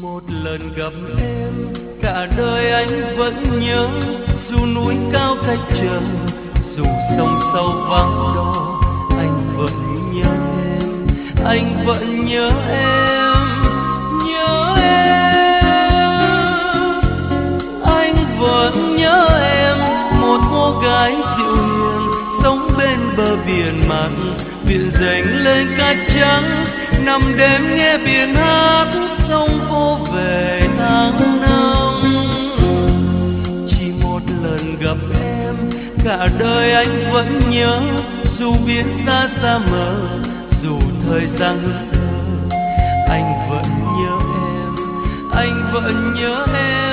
một lần gặp em, cả đời anh vẫn nhớ. Dù núi cao cách trời, dù sông sâu vắng đò, anh vẫn nhớ em, anh vẫn nhớ em, nhớ em. Anh vẫn nhớ em, một cô gái dịu hiền, sống bên bờ biển mặn, biển dành lên cát trắng, nằm đêm nghe biển hát, sông vô về tháng năm. Chỉ một lần gặp em, cả đời anh vẫn nhớ. Dù biết xa xa mờ, dù thời gian lơ, anh vẫn nhớ em, anh vẫn nhớ em.